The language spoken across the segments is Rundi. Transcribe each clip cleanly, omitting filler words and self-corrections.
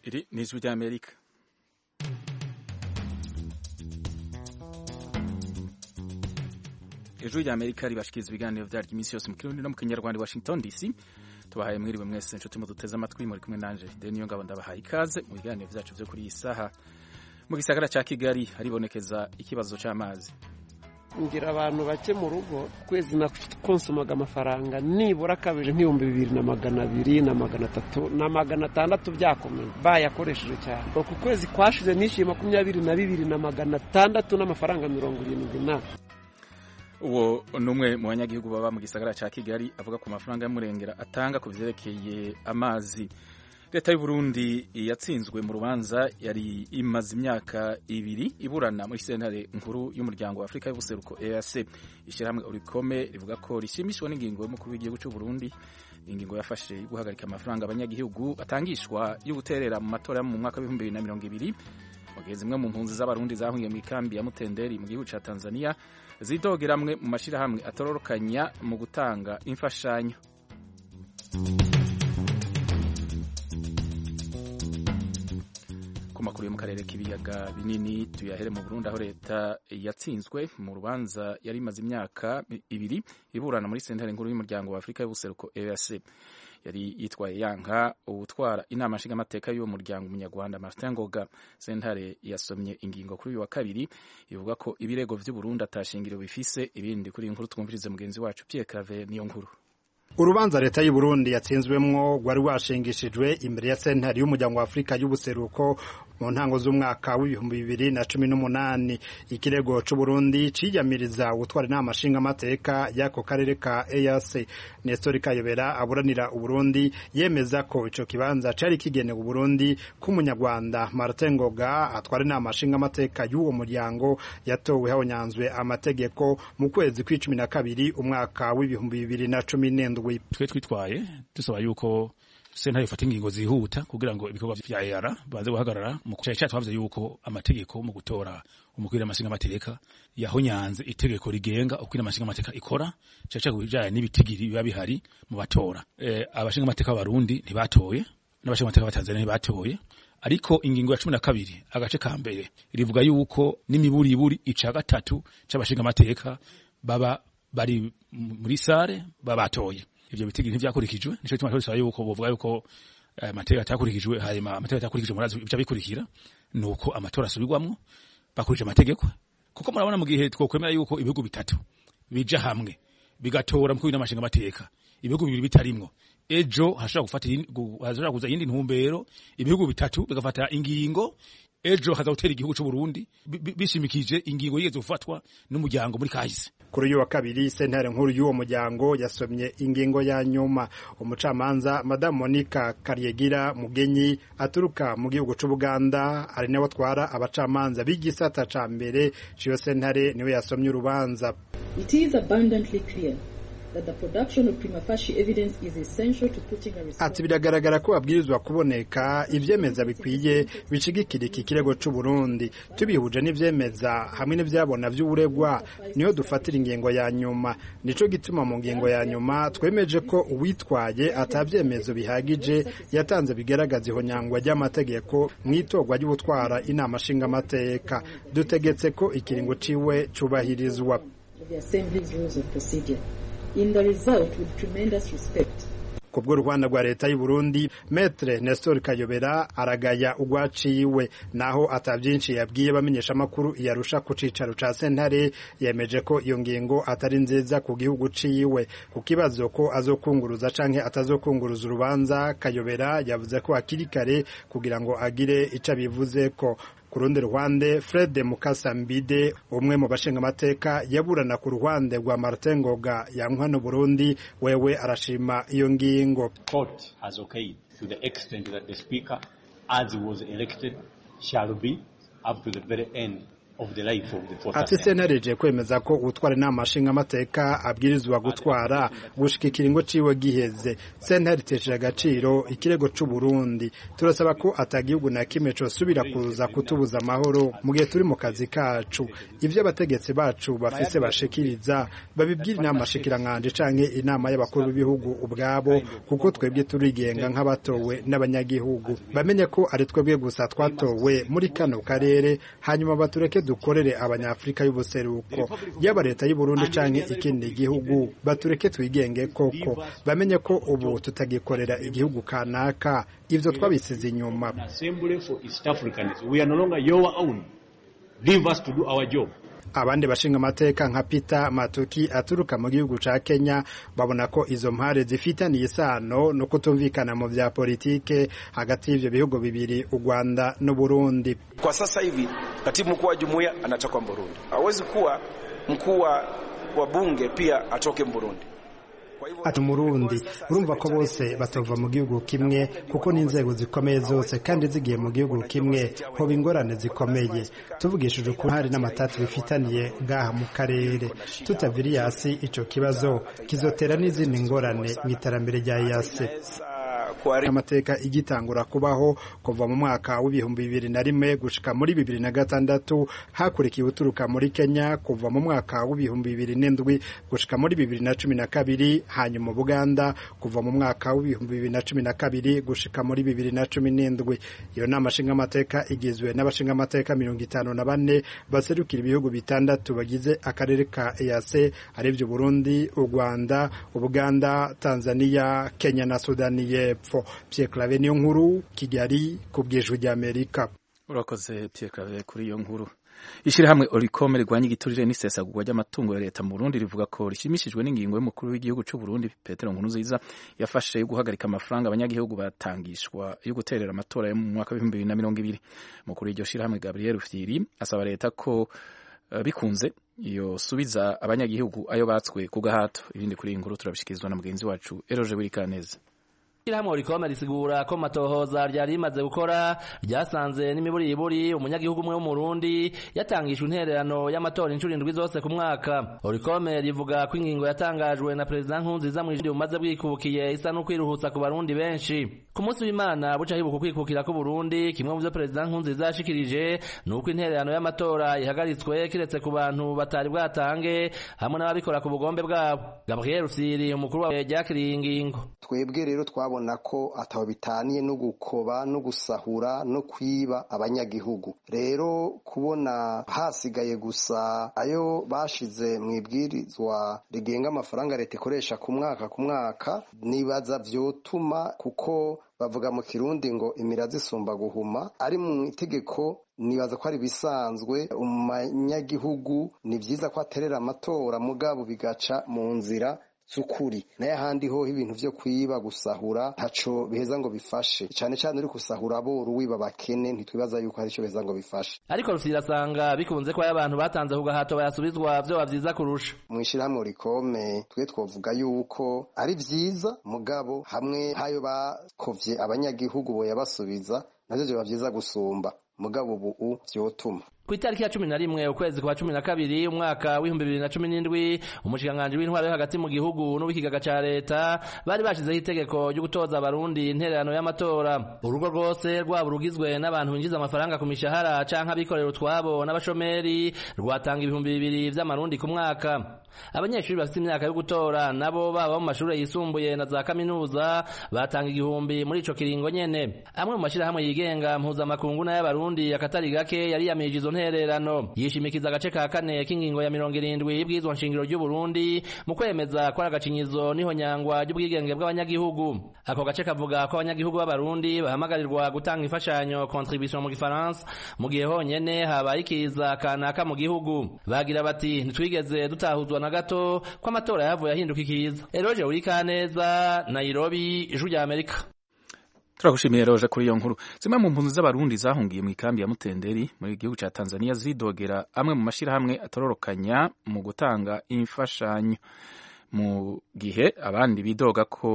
Iri ni ijwi ry'Amerika. Ijwi ry'Amerika ribashikiriza ibiganiro vyaryo iminsi yose mu Kirundi no mu Kinyarwanda, Washington DC. Tubahaye mwiriwe mwese inshuti muduteze amatwi, muri kumwe nanje Deniyo Ngabo ndabahaye ikaze mu biganiro vyacu vyo kuri iyi saha. Mu gisagara ca Kigali haribonekeza ikibazo c'amazi. Ngira abantu bake mu rugo kwezi nakonsumaga amafaranga nibura kabiri nk'ibihumbi 2,200 na 300 na 600 byakomeye bayakoresheje cyane. Ku kwezi kwashize nishi 22 na 600 n'amafaranga 70. Uwo numwe mu banyagihugu baba mu gisagara ca Kigali avuga ku mafaranga y'umurengera atanga ku vyerekeye amazi. Leta y'u Burundi yatsinzwe mu rubanza yari imaze imyaka 2 iburana muri sentare nkuru y'umuryango wa Afrika y'ubuseruko EAC. Ishyirahamwe Orikome rivuga ko rishimishwa n'ingingo y'umukuru w'igihugu cy'u Burundi, ingingo yafashe guhagarika amafaranga abanyagihugu batangishwa yo guterera mu matora mu mwaka wa 2020. Mugeze imwe mu mpunzi z'abarundi zahungiye mu ikambi ya Mutenderi mu gihugu ca Tanzania zidogera amwe mu mashirahamwe atororokanya mu gutanga imfashanyo. Ku makuru yo mu karere k'ibiyaga binini tuyahere mu Burundi, aho leta yatsinzwe mu rubanza yari imaze imyaka 2 iburana muri sentare nkuru y'umuryango wa Afrika y'ubuseruko EAC. Yari yitwaye yanka ubutwara inama nshingamateka y'uwo muryango umunyarwanda Martin Ngoga. Sentare yasomye ingingo kuri uyu wa kabiri ivuga ko ibirego vy'u Burundi atashingiro bifise. Ibindi kuri inkuru twumvirize mugenzi wacu Pierre Claver niyo nkuru. Urubanza leta y'u Burundi yatsinzwemwo rwari washingishijwe imbere ya sentare y'umuryango wa Afrika y'ubuseruko mu ntango z'umwaka w'2018. Ikirego c'u Burundi ciyamiriza gutwara inama nshingamateka y'ako karere ka EAC. Nestor Kayobera aburanira u Burundi yemeza ko ico kibanza cari kigenewe u Burundi k'umunyarwanda Martin Ngoga atwara inama nshingamateka y'uwo muryango yatowe habonyanzwe amategeko mu kwezi kwa12 umwaka w'2017. Twe twitwaye dusaba yuko sentare ifata ingingo zihuta kugira ngo ibikorwa vya EAR baze guhagarara mu cyaha twavuze yuko amategeko mu gutora umukuru w'amashinga amateka yahonyanze itegeko rigenga uko amashinga amateka ikora cyaca kubijanye n'ibitigiri biba bihari mu batora. Abashinga amateka b'Abarundi ntibatoye n'abashinga amateka b'Abatanzania ntibatoye, ariko ingingo ya 12 agace ka mbere rivuga yuko n'imiburiburi ica gatatu c'abashinga amateka baba bari muri sare babatoye. Ivyo bitigiri ntivyakurikijwe, nico gituma twasaba yuko bovuga yuko amategeko atakurikijwe, hanyuma amategeko atakurikijwe murazi bica bikurikira nuko amatora asubirwamwo bakurije amategeko. Kuko murabona mu gihe twokwemera yuko ibihugu bitatu bija hamwe bigatora mu kwina amashinga amateka, ibihugu bibiri bitarimwo, ejo hashobora kuza yindi ntumbero, ibihugu bitatu bigafata ingingo, ejo hazawutera igihugu c'u Burundi bishimikije ingingo yigeze gufatwa n'umuryango muri kahise. Kuri uyu wa kabiri sentare nkuru y'uwo muryango yasomye ingingo ya nyuma. Umucamanza Madame Monica Karyegira Mugenyi aturuka mu gihugu c'u Buganda ari nawe atwara abacamanza b'igisata ca mbere c'iyo sentare niwe yasomye urubanza. It is abundantly clear that the production of prima facie evidence is essential to putting a response. Ati biragaragara ko abwirizwa kuboneka ivyemeza bikwiye bicigikira iki kirego c'u Burundi. Tubihuje n'ivyemeza hamwe n'ivyabona vy'uburegwa niyo dufatira ingingo ya nyuma. Nico gituma mu ngingo ya nyuma twemeje ko uwitwaye atavyemezo bihagije yatanze bigaragaza ihonyangwa ry'amategeko mwitogwa ry'ubutwara inama nshingamateka. Dutegetse ko ikiringo ciwe cubahirizwa. The Assembly's rules of procedure. In the result, with tremendous respect. Kubwo Rwanda rwa leta y'u Burundi, Maître Nestor Kayobera aragaya ugwaciwe, naho atavyinshi yabwiye bamenyesha makuru yarusha ku cicaro ca sentare. Yemeje ko iyo ngingo atari nziza ku gihugu ciwe. Ku kibazo ko azokunguruza canke atazokunguruza urubanza, Kayobera yavuze ko akiri kare kugira ngo agire ico bivuze ko. Ku rundi ruhande, Fred Mukasambide umwe mu bashinga amateka yaburana ku ruhande rwa Martin Ngoga yankwa no Burundi, wewe arashima iyo ngingo. Court has okayed to the extent that the speaker as was elected shall be up to the very end of the life of the fourth ati senareje kwemeza ko utwara inama nshingamateka abwirizwa gutwara gushika ikiringo ciwe giheze. Sentare itesheje agaciro ikirego c'u Burundi. Turasaba ko atagihugu na kimwe cosubira kuza kutubuza amahoro mu gihe turi mu kazi kacu. Ivyo abategetsi bacu bafise bashikiriza babibwira inama shikirankanje canke inama y'abakuru b'ibihugu ubwabo, kuko twebwe turigenga nk'abatowe n'abanyagihugu. Bamenye ko ari twebwe gusa twatowe muri kano karere, hanyuma batureke dukorere abanyafrika y'ubuseruko. Yaba leta y'u Burundi canke ikindi gihugu batureke twigenge koko. Bamenye ko ubu tutagikorera igihugu kanaka, ivyo twabisize inyuma. Abandi bashinga amateka nka Peter Matoki aturuka mu gihugu ca Kenya babona ko izo mpare zifitaniye isano no kutumvikana mu vya politike hagati y'ivyo bihugu bibiri, u Rwanda no Burundi. Kwa sasa hivi katibu mkuu wa jumuiya anatoka Burundi, hawezi kuwa mkuu wa bunge pia atoke Burundi. Ati Murundi urumva ko bose batova mu gihugu kimwe, kuko n'inzego zikomeye zose kandi zigiye mu gihugu kimwe hoba ingorane zikomeye. Tuvugishije ko hari n'amatati bifitaniye ngaha mu karere, tutaviri yasi ico kibazo kizotera n'izindi ngorane mu iterambere rya yase. Amateka igitangura kubaho kuva mu mwaka w'2001 gushika muri 2006, hakurikiye uturuka muri Kenya kuva mu mwaka w'2007 gushika muri 2012, hanyuma Buganda kuva mu mwaka w'2012 gushika muri 2017. Iyo nama nshinga amateka igizwe n'abashinga amateka 54 baserukira ibihugu bitandatu bagize akarere ka EAC, arivyo Burundi, u Rwanda, Buganda, Tanzania, Kenya na Sudani y'Epfo. Pierre Claver niyo nkuru, Kigali ku bw'Ijwi ry'Amerika. Urakoze Pierre Claver kuri iyo nkuru. Ishirahamwe Oricom rigwanya igiturire n'isesagurwa ry'amatungo ya leta mu Burundi rivuga ko rishimishijwe n'ingingo y'umukuru w'igihugu c'u Burundi Petero Nkurunziza yafashe yo guhagarika amafaranga abanyagihugu batangishwa yo guterera amatora yo mu mwaka wa 2020. Mukuru w'iryo shirahamwe Gabriel Rufyiri asaba leta ko bikunze iyo subiza abanyagihugu ayo batswe ku gahato. Ibindi kuri iyi nkuru turabishikirizwa na mugenzi wacu Eroje Wirikaneza. Ishirahamwe Oricom risigura ko matohoza ryari rimaze gukora ryasanze n'imiburiburi umunyagihugu umwe w'umurundi yatangishwe intererano y'amatora incuro 7 zose ku mwaka. Oricom rivuga ko ingingo yatangajwe na President Nkurunziza mu ijwi umaze bwikukiye isa no kwiruhutsa ku barundi benshi. Ku munsi w'Imana buca hibuka kwikukira ku Burundi, kimwe mu byo President Nkurunziza yashikirije nuko intererano y'amatora ihagaritswe kiretse ku bantu batari bwatange hamwe n'ababikora ku bugombe bwabo. Gabriel Rufyiri umukuru wa yakiriye ingingo. Twebwe rero twabona ko ataho bitaniye no gukoba no gusahura no kwiba abanyagihugu. Rero kubona hasigaye gusa ayo bashize mu ibwirizwa rigenga amafaranga leta ikoresha ku mwaka nibaza vyotuma, kuko bavuga mu Kirundi ngo imirazi isumba guhuma, ari mu itegeko nibaza ko ari bisanzwe umunyagihugu ni vyiza ko aterera amatora mugabo bigaca mu nzira z'ukuri. Naye ahandi ho ibintu vyo kwiba gusahura ntaco biheza ngo bifashe, cane cane uri kusahura bo ruwiba bakene ntitwibaza yuko hari ico biheza ngo bifashe. Ariko Rufyiri asanga bikunze ko abantu batanze ku gahato bayasubizwa vyo bavyiza kurusha. Mu ishirahamwe Oricom twe twovuga yuko ari vyiza mugabo hamwe hayo bakovye abanyagihugu bo yabasubiza navyo vyo bavyiza gusumba, mugabo ubu vyotuma. Ku itariki ya 11 ukwezi kwa 12 umwaka w'2017 umushikiranganji w'intwaro yo hagati mu gihugu n'ubikigaga ca leta bari bashizeho itegeko ryo gutoza abarundi intererano y'amatora. Urugo rwose rwabo rugizwe n'abantu binjiza amafaranga ku mishahara canke abikorera utwabo n'abashomeri rwatanga 2,000 vy'amarundi ku mwaka. Abanyeshuri bafite imyaka yo gutora nabo baba mu mashuri yisumbuye na za kaminuza batanga 1,000 muri ico kiringo nyene. Amwe mu mashirahamwe yigenga mpuzamakungu n'ay'abarundi akatari gake yari yamirije izo ntererano, yishimikiza agace ka 4 k'ingingo ya 70 y'ibwirizwa nshingiro ry'u Burundi mu kwemeza ko agacinyizo niho nyangwa y'ubwigenge bw'abanyagihugu. Ako gace kavuga ko abanyagihugu b'abarundi bahamagarirwa gutanga imfashanyo contribution mu gifaransa mu gihe honyene habaye ikiza kanaka mu gihugu. Bagira bati ntitwigeze dutahuzwa na gato ko amatora yavuye ahinduka ikiza. Eroje Wirikaneza, Nairobi, Ijwi ry'Amerika. Turagushimiye Roje kuri iyo nkuru. Zimwe mu mpunzi z'abarundi zahungiye mu ikambi ya Mutenderi muri gihugu ca Tanzania zidogera amwe mu mashirahamwe atororokanya mu gutanga imfashanyo, mu gihe abandi bidoga ko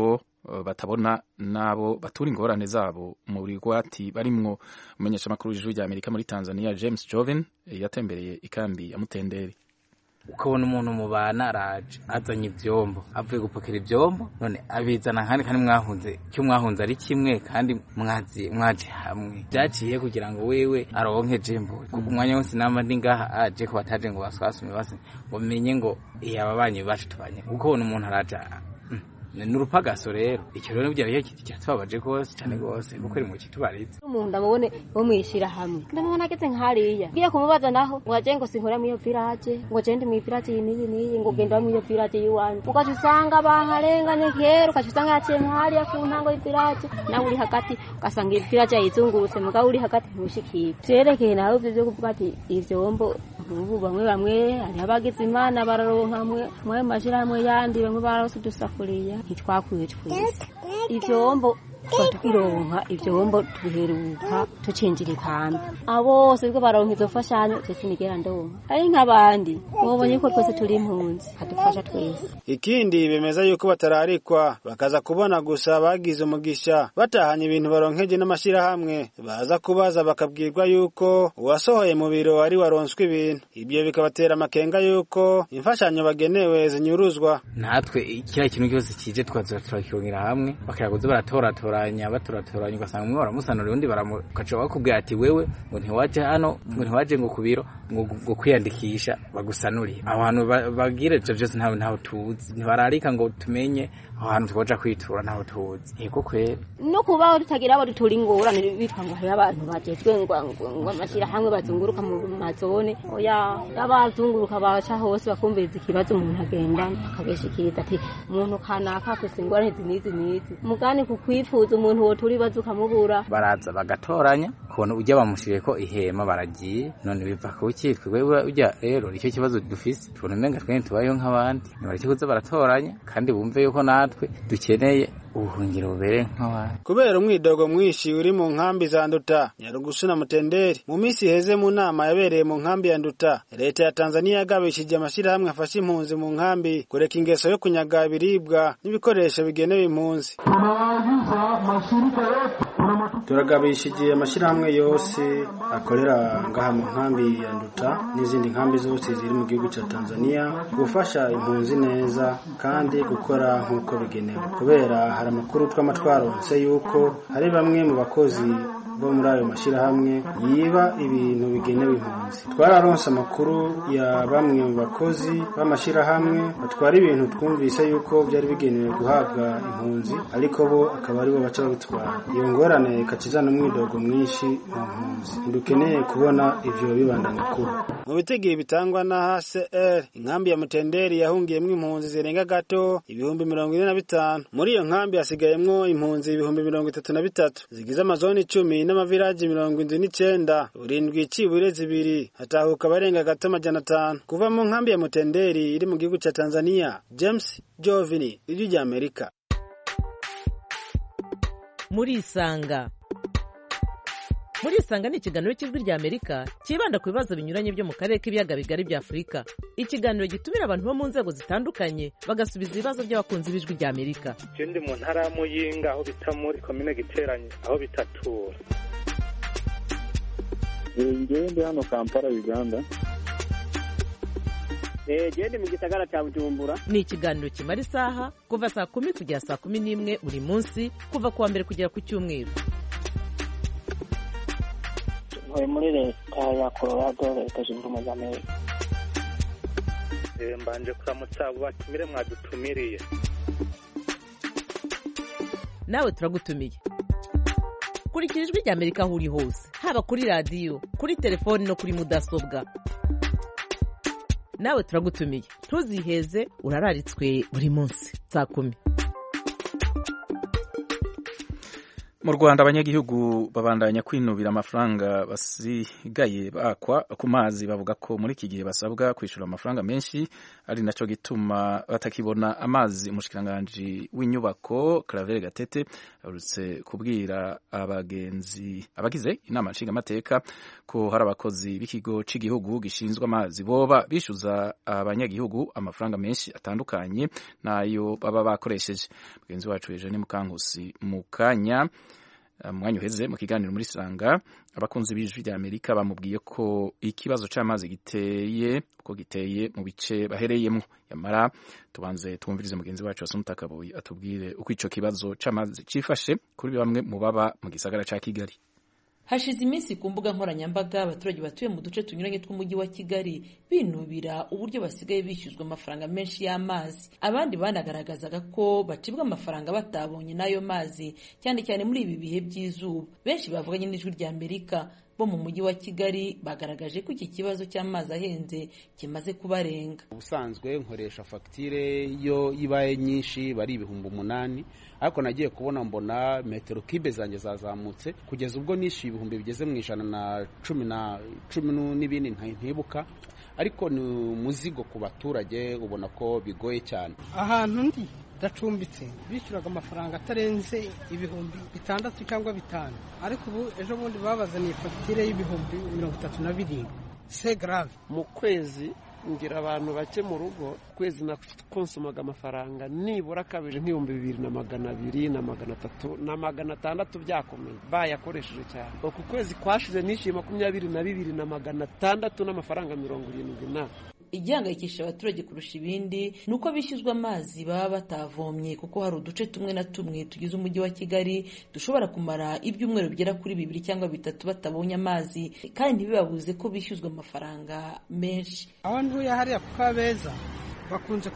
batabona nabo batura ingorane zabo mu rigwati barimwo. Umumenyeshamakuru w'ijwi rya Amerika muri Tanzania James Joven yatembereye ikambi ya Mutenderi. Ukabona umuntu mubana araje azanye ivyombo avuye gupokera ivyombo none abizana kandi mwahunze cyo mwahunze ari kimwe kandi mwaje hamwe byaciye kugira ngo wewe aronke jembo kuko umwanya wose nama ndi ngaha aje ko bataje ngo baswasume base ngo menye ngo ababanyi bacu tubanye kuko ubona umuntu araje n'urupagaso rero icyo rero byari cyatwabaje gose cyane gose kuko ari mu kitubarize umuntu ndamubone bo mwishira hamwe ndamubona ageze nkariya giye kumubaza naho waje ngo sinkora mu iyo village ngo gende mu village niyi ngo genda mu iyo village yiwanje ukaje usanga baharengane kero ukaje usanga yaciye nkariya ku ntango y'ivillage nawe uri hagati ugasanga ivillage yizungurutse mugabo uri hagati ntushikire cerekeye nawe byo kuvuga ati ivyombo ubu bamwe hari abagize imana bararonka mwe mashira hamwe yandi bamwe barose dusafuriya ntitwakwiye twese ivyombo tukironka ivyombo tubiheruka tucinjira ikambi abose bwo baronka izo fashanyo cyese nigera ndonka ari nk'abandi mubonye ko twese turi impunzi adufasha twese. Ikindi bemeza yuko batararikwa bakaza kubona gusa bagize umugisha batahanye ibintu baronkeje n'amashira hamwe baza kubaza bakabwirwa yuko uwasohoye mu biro ari waronswe ibintu ibyo bikabatera amakenga yuko imfashanyo bagenewe zinyuruzwa. Natwe ikira kintu cyose kije twaza turakirongera hamwe bakiraguze baratoranya ugasanga umwe baramusanura undi baramukaca bakubwira ati wewe ngo ntiwaje hano ngo ntiwaje ngo kubiro ngo kwiyandikisha bagusanurire abantu bagire ivyo byose ntaho tuzi ntibararika ngo tumenye ahantu twoja kwitura ntaho tuzi eko kwere no kubaho tutagira abo turi ingorane bitwa ngo hari abantu bajejwe ngo amashira hamwe bazunguruka mu mazone oya abazunguruka baca hose bakumviriza ikibazo umuntu agenda akabeshikiriza ati umuntu kanaka afise ingorane zinizi mugani kukwifuza umuntu wo turi bazuka mubura baraza bagatoranya kubona ujya bamushiriye ko ihema baragiye none biva ko ukitwe wewe ujya rero icyo kibazo dufise tubona menga twe tubayeho nk'abandi nibareke kuza baratoranya kandi bumve yuko natwe dukeneye ubuhungiro bubere nk'abandi. Kubera umwidogo mwishi uri mu nkambi za Nduta Nyarugusu na Mutenderi mu minsi heze mu nama yabereye mu nkambi ya Nduta leta ya Tanzania yagabishije amashira hamwe afasha impunzi mu nkambi kureka ingeso yo kunyaga ibiribwa n'ibikoresho bigenewe impunzi. Turagabishije amashira hamwe yose akorera ngaha mu nkambi ya Nduta n'izindi nkambi zose ziri mu gihugu cya Tanzania gufasha impunzi neza kandi gukora nk'uko bigenewe kubera hari amakuru twamatwaronse yuko hari bamwe mu bakozi bo muri ayo mashirahamwe yiba ibintu bigenewe impunzi. Twararonse amakuru ya bamwe mu bakozi b'amashirahamwe batwara ibintu twumvise yuko byari bigenewe guhabwa impunzi ariko bo akaba aribo baca babitwara. Iyo ngorane ikacizana umwidogo mwinshi mu mpunzi. Dukeneye kubona ivyo bibandanya kuba. Mu bitegeye bitangwa na HCR inkambi ya Mutenderi yahungiyemwo impunzi zirenga gato 45,000. Muri iyo nkambi hasigayemwo impunzi 33,000 zigize amazoni 10 n'amavirage 79 urindwi icibure zibiri hatahuka barenga gato 500 kuva mu nkambi ya Mutenderi iri mu gihugu cya Tanzania. James Jovini iri rya Amerika. Muri Isanga ni ikiganiro cy'ijwi rya Amerika kibanda ku bibazo binyuranye byo mu karere k'ibiyaga bigari bya Afurika. Ikiganiro gitumira abantu bo mu nzego zitandukanye bagasubiza ibibazo by'abakunzi b'ijwi rya Amerika. Ndi mu ntara ya Muyinga aho bita muri komine Giteranye aho bitatura. Ndi hano Kampala Uganda. Gende mu gisagara cya Bujumbura. Ni ikiganiro kimara isaha kuva saa 10 kugera saa 11 buri munsi kuva kuwa mbere kugera ku cyumweru. Muri leta ya Colorado leta zunze ubumwe za Amerika. Mbanje kuramutsa batumire mwadutumiriye. Nawe turagutumiye. Kurikira ijwi rya Amerika aho uri hose haba kuri radio kuri telefoni no kuri mudasobwa. Nawe turagutumiye ntuziheze urararitswe buri munsi saa 10. Mu Rwanda abanyagihugu babandanya kwinubira amafaranga basigaye bakwa ku mazi, bavuga ko muri iki gihe basabwa kwishura amafaranga menshi, ari naco gituma batakibona amazi. Umushikiranganji w'inyubako Claver Gatete aherutse kubwira abagize inama nshingamateka ko hari abakozi b'ikigo c'igihugu gishinzwe amazi boba bishuza abanyagihugu amafaranga menshi atandukanye nayo baba bakoresheje. Mugenzi wacu Eugene Mukankusi mu kanya mwanya uheze mu kiganiro muri Sanga, abakunzi b'Ijwi rya Amerika bamubwiye ko ikibazo c'amazi giteye mu bice bahereyemo. Yamara tubanze twumvirize mugenzi wacu Asumta Kaboyi atubwire uko ico kibazo c'amazi cifashe kuri bamwe mu baba mu gisagara ca Kigali. Hashize iminsi ku mbuga nkoranyambaga abaturage batuye mu duce tunyuranye tw'umujyi wa Kigali binubira uburyo basigaye bishyuzwa amafaranga menshi y'amazi. Abandi banagaragazaga ko bacibwa amafaranga batabonye n'ayo mazi, cyane cyane muri ibi bihe by'izuba. Benshi bavuganye n'Ijwi rya Amerika bo mu mujyi wa Kigali bagaragaje ko iki kibazo cy'amazi ahenze kimaze kubarenga. Ubusanzwe nkoresha fagitire yo ibaye nyinshi bari 8,000, ariko nagiye kubona mbona metero kibe zanjye zazamutse kugeza ubwo nishyuye ibihumbi bigeze mu 110 n'ibindi ntibuka, ariko ni umuzigo ku baturage, ubona ko bigoye cyane. Ahantu ndi dacumbitse bishyuraga amafaranga atarenze ibihumbi 6 cyangwa 5, ariko ubu ejo bundi babazaniye fagitire y'ibihumbi 37. C'est grave. Mu kwezi ngira abantu bake mu rugo, kwezi nakonsumaga amafaranga nibura kabiri nk'ibihumbi 2,200 na 300 na 600 byakomeye bayakoresheje cyane. Uku kwezi kwashize nishyuye 22,600 n'amafaranga 70. Igihangayikisha abaturage kurusha ibindi nuko bishyuzwa amazi baba batavomye, kuko hari uduce tumwe na tumwe tugize umujyi wa Kigali dushobora kumara ibyumweru bigera kuri 2 cyangwa 3 batabonye amazi, kandi ntibibabuze ko bishyuzwa amafaranga menshi. Abantu hariya ku Kabeza bakunze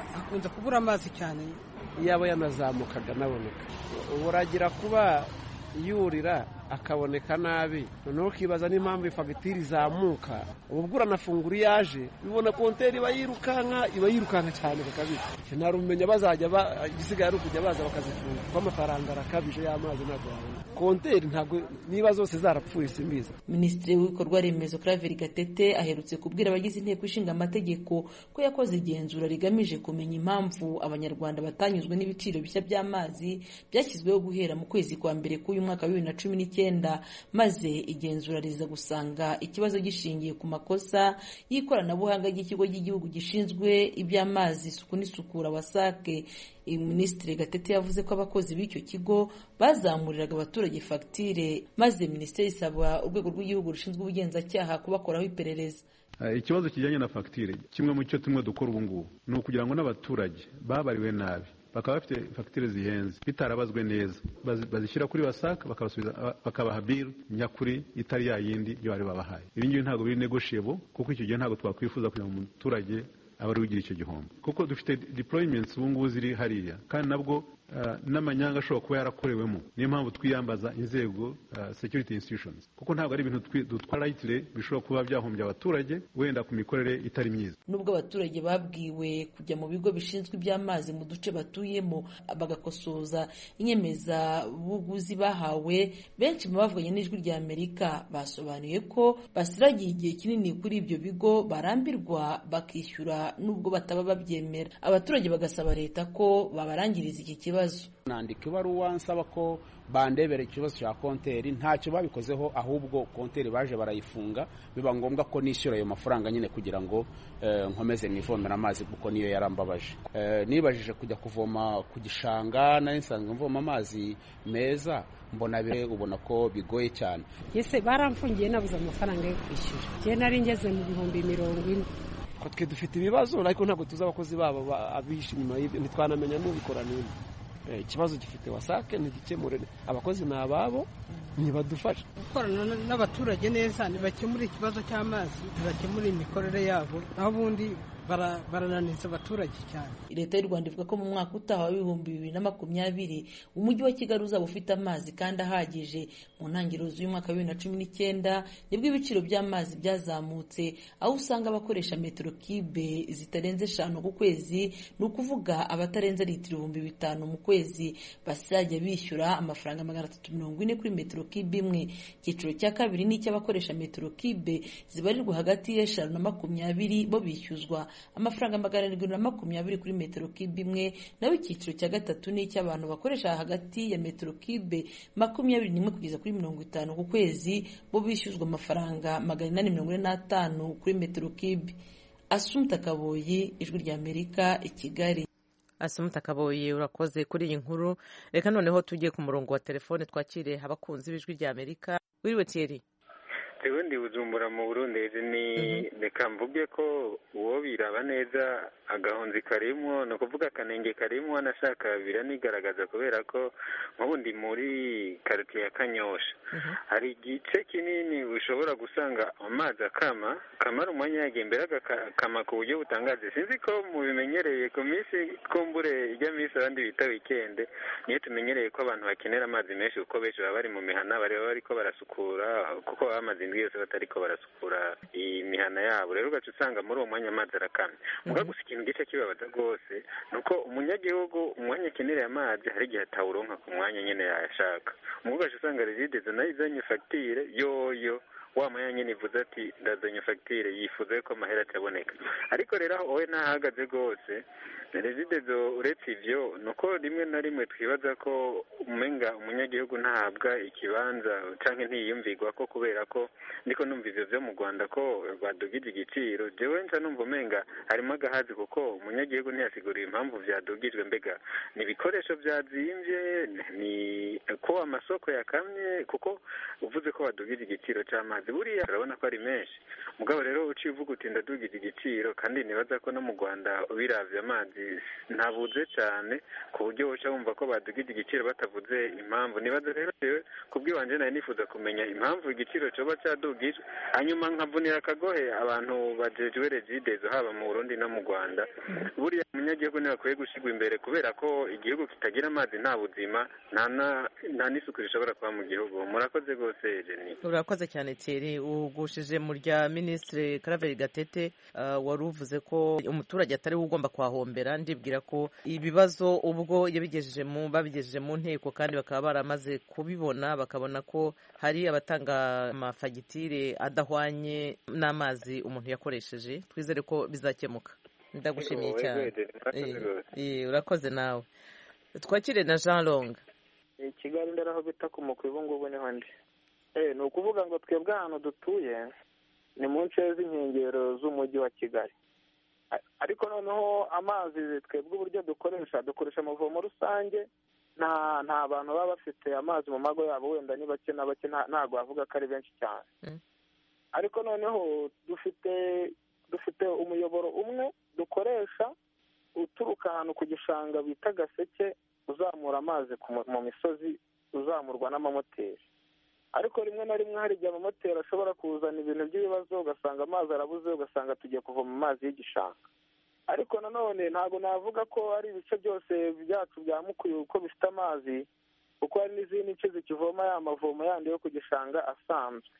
kubura amazi cyane, yabo yanazamukaga naboneka. Uburagira kuba yurira akaboneka nabi, noneho ukibaza n'impamvu ifagitire izamuka. Ubugura nafungura yaje bibona konteri iba yirukanka cyane bakabika. Narumenya bazajya igisigaye ari kujya baza bakazifunga kuko amafaranga arakabije y'amazi ntabwo yabona. Konteri ntabwo niba zose zarapfuye simbiza. Minisitiri w'ibikorwa remezo Claver Gatete aherutse kubwira abagize inteko ishinga amategeko ko yakoze igenzura rigamije kumenya impamvu abanyarwanda batanyuzwe n'ibiciro bishya by'amazi byashyizweho guhera mu kwezi kwa mbere k'uyu mwaka wa 2019, maze igenzura riza gusanga ikibazo gishingiye ku makosa y'ikoranabuhanga ry'ikigo cy'igihugu gishinzwe iby'amazi, isuku n'isukura WASAC. Minisitiri Gatete yavuze ko abakozi b'icyo kigo bazamuriraga abaturage fagitire, maze minisiteri isaba urwego rw'igihugu rushinzwe ubugenzacyaha kubakoraho iperereza. Ikibazo kijyanye na fagitire, kimwe mu cyo tumwe dukora ubu ngubu ni ukugira ngo n'abaturage babariwe nabi bakaba bafite fagitire zihenze bitarabazwe neza, bazishyira kuri WASAC bakabasubiza bakabaha bill nyakuri itari ya yindi yo bari babahaye. Ibi ngibi ntabwo biri negotiable, kuko icyo gihe ntabwo twakwifuza kugira ngo umuturage abari ugira icyo gihombo, kuko dufite deployments ubu ngubu ziri hariya, kandi nabwo n'amanyanga ashobora kuba yarakorewemo. Niyo mpamvu twiyambaza inzego security institutions, kuko ntabwo ari ibintu dutwara lightly bishobora kuba byahombya abaturage wenda ku mikorere itari myiza. Nubwo abaturage babwiwe kujya mu bigo bishinzwe iby'amazi mu duce batuyemo bagakosoza inyemezabuguzi bahawe, benshi mu bavuganye n'Ijwi rya Amerika basobanuye ko basiragiye igihe kinini kuri ibyo bigo, barambirwa bakishyura nubwo bataba babyemera. Abaturage bagasaba leta ko babarangiriza iki kibazo. Nandika ibaruwa nsaba ko bandebera ikibazo cya konteri, ntacyo babikozeho, ahubwo konteri baje barayifunga, biba ngombwa ko nishyura ayo mafaranga nyine kugira ngo nkomeze nivomera amazi, kuko niyo yarambabaje. Nibajije kujya kuvoma ku gishanga, nari nsanzwe mvoma amazi meza, ubona ko bigoye cyane. Yese baramfungiye nabuze amafaranga yo kwishyura, je nari ngeze mu bihumbi 40. Ko twe dufite ibibazo, ariko ntabwo tuzi abakozi babo abihishe inyuma y'ibyo, ntitwanamenya n'ubikora ninde. Ikibazo gifite WASAC ntigikemure, abakozi ni ababo ntibadufasha. Gukorana n'abaturage neza ntibakemura ikibazo cy'amazi, ntibakemura imikorere yabo, naho ubundi barananiza abaturage cyane. Leta y'u Rwanda ivuga ko mu mwaka utaha wa 2020 umujyi wa Kigali uzaba ufite amazi kandi ahagije. Mu ntangiriro z'umwaka wa 2019 nibwo ibiciro by'amazi byazamutse, aho usanga abakoresha metero kibe zitarenze 5 ku kwezi, ni ukuvuga abatarenze litiro 5,000 mu kwezi basajya bishyura amafaranga 340 kuri metero kibe imwe. Icyiciro cya kabiri ni icy'abakoresha metero kibe zibarirwa hagati ya 5 na 20 bo bishyuzwa amafaranga 720 kuri metero kibe imwe. Naho icyiciro cya gatatu ni icy'abantu bakoresha hagati ya metero kibe 21 kugeza kuri 50 ku kwezi, bo bishyuzwa amafaranga 845 kuri metero kibe. Asumta Kaboyi, Ijwi rya Amerika, i Kigali. Asumta Kaboyi, urakoze kuri iyi nkuru. Reka noneho tujye ku murongo wa telefone twakire abakunzi b'Ijwi rya Amerika. Wiriwe Thierry? Tewe ndi Bujumbura mu Burundi. Reka mvuge ko uwo biraba neza agahonzi karimo, no kuvuga akanenge karimo, anashaka biranigaragaza kubera ko nk'ubundi muri quartier ya Kanyosha hari igice kinini ushobora gusanga amazi kamara umwanya yagembera akama ku buryo butangaje. Sinzi ko mubimenyereye ku minsi kumbure ijya minsi abandi bita weekend, niyo tumenyereye ko abantu bakenera amazi menshi kuko benshi baba bari mu mihana bariko barasukura, kuko amazi indwi yose batariko barasukura imihana yabo. Rero ugaca usanga muri uwo mwanya amazi arakamye. Muga gusa ikintu gice kibabaza rwose nuko umunyagihugu umwanya akenereye amazi hari igihe atawuronka ku mwanya nyene yashaka. Mugaca usanga Regidezo nayo izanye fagitire yoyo wa mwanya nyene ivuze ati ndazanye fagitire, yifuza ko amahera ataboneka. Ariko rero aho wowe ntahagaze rwose Regidezo uretse ivyo nuko rimwe na rimwe twibaza ko umenga umunyagihugu ntahabwa ikibanza canke ntiyumvigwa ko, kubera ko ndiko numva ivyo vyo mu Rwanda ko badugije igiciro. Jewe nca numva umenga harimo agahazi, kuko umunyagihugu ntiyasiguriye impamvu vyadugijwe. Mbega ni ibikoresho vyazimvye, ni ko amasoko yakamye? Kuko uvuze ko badugije igiciro c'amazi buriya urabona ko ari menshi. Mugabo rero uciye uvuga uti ndadugije igiciro, kandi nibaza ko no mu Rwanda biravye amazi ntabuze cyane ku buryo woca wumva ko badugije igiciro batavuze impamvu. Nibaza rero kubw'iwanje nari nifuza kumenya impamvu igiciro coba cadugije, hanyuma nkavunira akagohe abantu bajejwe Regidezo haba mu Burundi no mu Rwanda. Buriya umunyagihugu ntibakwiye gushigwa imbere, kubera ko igihugu kitagira amazi nta buzima, nta n'isuku rishobora kuba mu gihugu. Murakoze rwose Jenny. Urakoze cyane Thierry. Ugushije mu rya Ministre Claver Gatete wari uvuze ko umuturage atari ugomba kwahombera. Ndibwira ko ibibazo ubwo babigejeje mu nteko kandi bakaba baramaze kubibona, bakabona ko hari abatanga amafagitire adahwanye n'amazi umuntu yakoresheje. Twizere ko bizakemuka. Ndagushimiye cyane. Urakoze nawe. Twakire na Jean Long. Kigali ndaraho bita ku mukwibo ngubu niho ndi. Ni ukuvuga ngo twebwe ahantu dutuye ni mu nce z'inkengero z'umujyi wa Kigali. Ariko noneho amazi twebwe uburyo dukoresha amavomo rusange. Nta bantu baba bafite amazi mu mago yabo, wenda ni bake na bake, ntabwo bavuga ko ari benshi cyane. Ariko noneho dufite umuyoboro umwe dukoresha uturuka ahantu ku gishanga bita Gaseke, uzamura amazi mu misozi, uzamurwa n'amamoteri. Ariko rimwe na rimwe hari igihe amamoteri ashobora kuzana ibintu by'ibibazo, ugasanga amazi arabuze, ugasanga tugiye kuvoma amazi y'igishanga. Ariko nanone ntabwo navuga ko ari ibice byose byacu bya Mukuyu uko bifite amazi, kuko hari n'izindi nce zikivoma ya mavomo yandi yo ku gishanga asanzwe.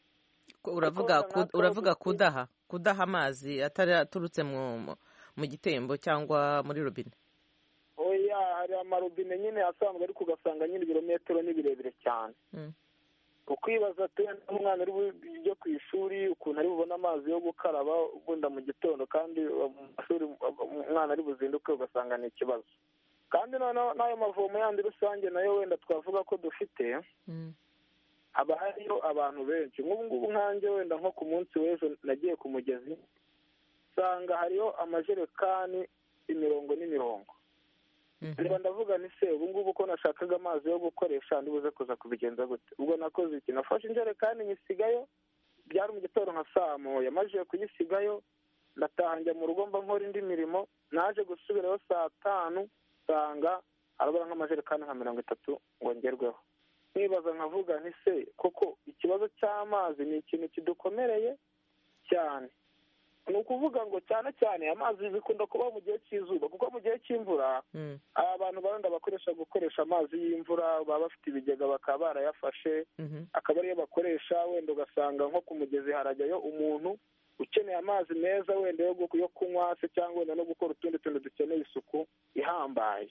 Uravuga kudaha amazi aturutse mu gitembo cyangwa muri robine? Oya, hari amarobine nyine asanzwe, ariko ugasanga nyine ibirometero ni birebire cyane. Ukwibaza umwana uri bujye ku ishuri ukuntu ari bubona amazi yo gukaraba wenda mu gitondo, kandi mu mashuri umwana ari buzinduke, ugasanga ni ikibazo. Kandi noneho n'ayo mavomo yandi rusange nayo wenda twavuga ko dufite, haba hariyo abantu benshi. Nk'ubu ngubu nkanjye wenda nko ku munsi w'ejo nagiye ku mugezi, usanga hariyo amajerekani 100. Niba ndavuga ni se ubu ngubu ko nashakaga amazi yo gukoresha ndibuze kuza kubigenza gute? Ubwo nakoze iki? Nafashe injerekani nyisigayo, byari mu gitondo nka saa moya, maze kuyisigayo ndataha njya mu rugo mba nkora indi mirimo. Naje gusubirayo saa 5 nsanga harabura nk'amajerekani nka 30 ngo ngerweho. Nibaza nkavuga nti se koko ikibazo cy'amazi ni ikintu kidukomereye cyane. ni ukuvuga ngo cyane cyane amazi bikunda kuba mu gihe cy'izuba, kuko mu gihe cy'imvura abantu barenda gukoresha amazi y'imvura, baba bafite ibigega bakaba barayafashe, akaba ariyo bakoresha. Wenda ugasanga nko ku mugezi harajyayo umuntu ukeneye amazi meza wenda yo kunywa se cyangwa wenda no gukora utundi tuntu dukeneye isuku ihambaye.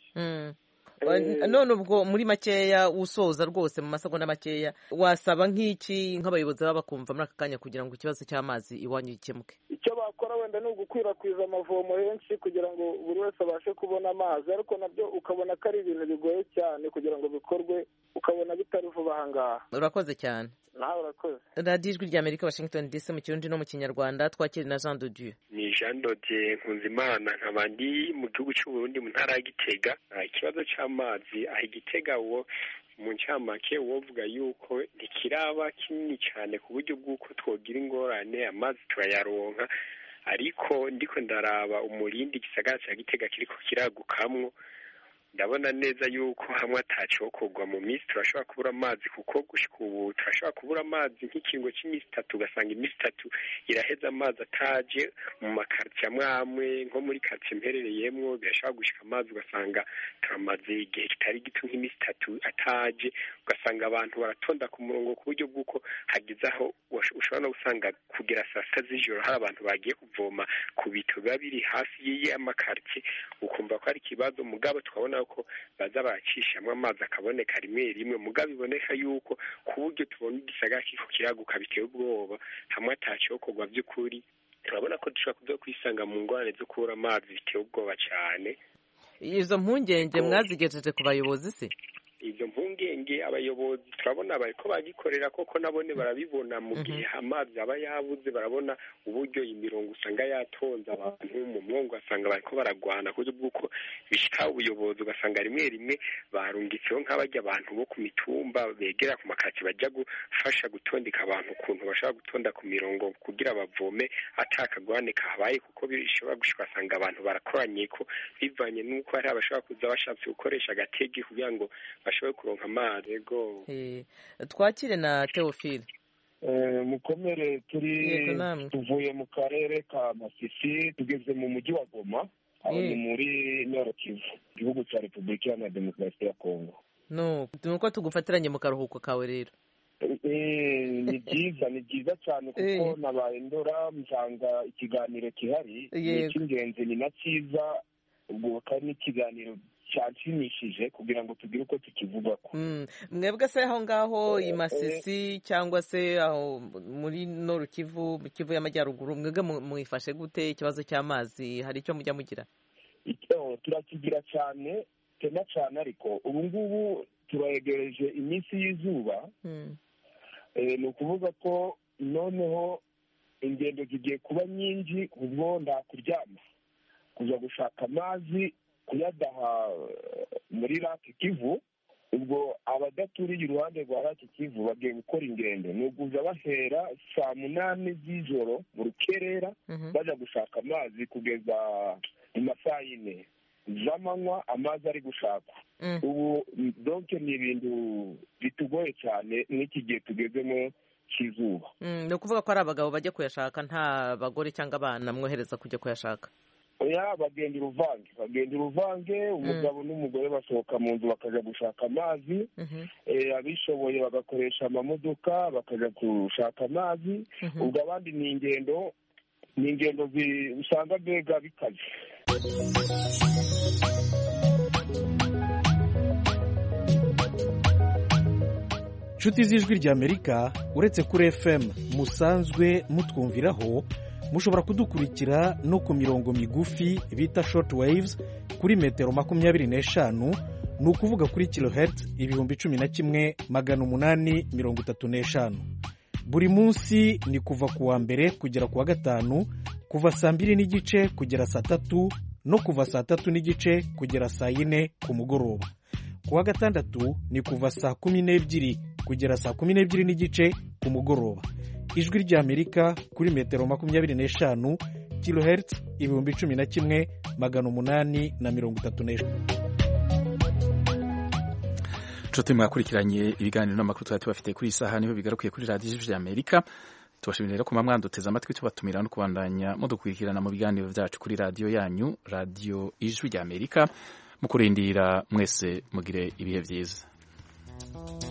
none ubwo muri makeya usoza rwose mu masegonda makeya wasaba nk'iki nk'abayobozi baba bakumva muri aka kanya kugira ngo ikibazo cy'amazi iwanyu gikemuke? Icyo bakora wenda ni ugukwirakwiza amavomo henshi kugira ngo buri wese abashe kubona amazi, ariko nabyo ukabona ko ari ibintu bigoye cyane kugira ngo bikorwe, ukabona bitari vuba aha ngaha. Urakoze cyane. Nawe urakoze. radiyo ijwi rya Amerika Washington DC mu kirundi no mu kinyarwanda. Twakiri na Jean de Dieu. Ni Jean de Dieu Nkunzimana, nkaba ndi mu gihugu cy'u Burundi mu ntara ya Gitega. Ikibazo cy'amazi aho Gitega uwo mu ncamake wovuga yuko ntikiraba kinini cyane ku buryo bw'uko twogira ingorane, amazi turayaronka, ariko ndiko ndaraba umurindi gisagara cya Gitega kiriko kiragukamwo, ndabona neza yuko hamwe atacokorwa mu minsi turashobora kubura amazi, kuko gushika ubu turashobora kubura amazi nk'ikingo cy'iminsi 3, ugasanga iminsi 3 iraheza amazi ataje mu makartier amwe nko muri quartier mperereyemwo, birashobora gushika amazi ugasanga turamaze igihe kitari gito nk'iminsi 3 ataje, ugasanga abantu baratonda ku murongo ku buryo bw'uko hagize aho ushobora no gusanga kugera saa 6 z'ijoro hari abantu bagiye kuvoma ku bito biba biri hafi y'amakartier, ukumva ko ari ikibazo. Mugabo tukabona ko baza baracishamwe amazi akaboneka rimwe rimwe, mugabo iboneka yuko ku buryo tubona igisagara kiko kiraguka biteye ubwoba, hamwe atacokorwa by'ukuri turabona ko dushobora kuza kwisanga mu ngorane zo kubura amazi biteye ubwoba cyane. Izo mpungenge mwazigejeje ku bayobozi se? Izo mpungenge abayobozi turabona bariko bagikorera, koko nabone barabibona mu gihe amazi aba yabuze, barabona uburyo imirongo usanga yatonze abantu mu mwongo, asanga bariko baragwana ku buryo bw'uko bishika ubuyobozi ugasanga rimwe rimwe barungitseho nk'abajya abantu bo ku mitumba begera ku makaki bajya gufasha gutondeka abantu ukuntu bashobora gutonda ku mirongo kugira bavome atakagwane kahabaye, kuko bishobora gushika asanga abantu barakoranye ko bivanye n'uko hari abashobora kuza bashatse gukoresha agatege kugira ngo bashobore kuronka amazi. Ego twakire na Theophile. Mukomere, tuvuye mu karere ka Masisi tugeze mu mujyi wa Goma, aho ni muri Nord Kivu, igihugu cya Repubulika Iharanira Demokarasi ya Kongo. nuko tugufatiranye mu karuhuko kawe rero. Ni byiza cyane kuko nabaye ndora nsanga ikiganiro kihari ni cy'ingenzi, ni na cyiza, ubwo kandi n'ikiganiro cyanshimishije kugira ngo tugire uko tukivugako. Mwebwe se aho ngaho i Masisi cyangwa se aho muri Nord Kivu, mu Kivu y'Amajyaruguru, mwebwe mwifashe gute ikibazo cy'amazi? Hari icyo mujya mugira? Turakigira cyane cyane, ariko ubu ngubu turayegereje iminsi y'izuba. Ni ukuvuga ko noneho ingendo zigiye kuba nyinshi, ubwo ndakuryama kuja gushaka amazi kuyadaha muri Lake Kivu. Ubwo abadaturiye iruhande rwa Lake Kivu bagiye gukora ingendo, ni ukuza bahera saa 8 z'ijoro mu rukerera baja gushaka amazi kugeza mu masaha 4 z'amanywa amazi ari gushakwa. Ubu donc ni ibintu bitugoye cyane n'iki gihe tugezemo cy'izuba. Ni ukuvuga ko ari abagabo bajya kuyashaka, nta bagore cyangwa abana mwohereza kujya kuyashaka? Oya, bagenda uruvange, umugabo n'umugore basohoka mu nzu bakaja gushaka amazi. Abishoboye bagakoresha amamodoka bakaja gushaka amazi. Ubwo abandi ni ingendo usanga mbega bikaze. Nshuti z'ijwi rya Amerika, uretse kuri FM musanzwe mutwumviraho, mushobora kudukurikira no ku mirongo migufi bita short waves kuri metero 25, ni ukuvuga kuri kilohertz 11,835. Buri munsi ni kuva ku wa mbere kugera ku wa gatanu, kuva saa 2:30 kugera saa 3, no kuva saa 3:30 kugera saa 4 ku mugoroba. Ku wa gatandatu ni kuva saa 12 kugera saa 12:30 ku mugoroba. Ijwi rya Amerika kuri metero 25 kilohertz 11,835. Nshuti mwakurikiranye ibiganiro n'amakuru twari tubafite kuri isaha, niho bigarukiye kuri radiyo ijwi rya Amerika. tubashimira rero kuba mwanduteze amatwi tubatumira no kubandanya mudukurikirana mu biganiro byacu kuri radiyo yanyu, radiyo Ijwi ry'Amerika. Mu kurindira mwese mugire ibihe byiza.